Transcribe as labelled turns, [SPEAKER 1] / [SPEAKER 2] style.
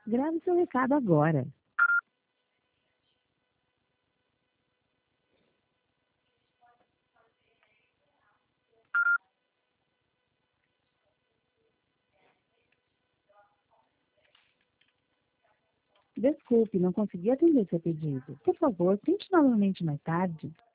[SPEAKER 1] Grave seu recado agora. Desculpe, não consegui atender seu pedido. Por favor, tente novamente mais tarde.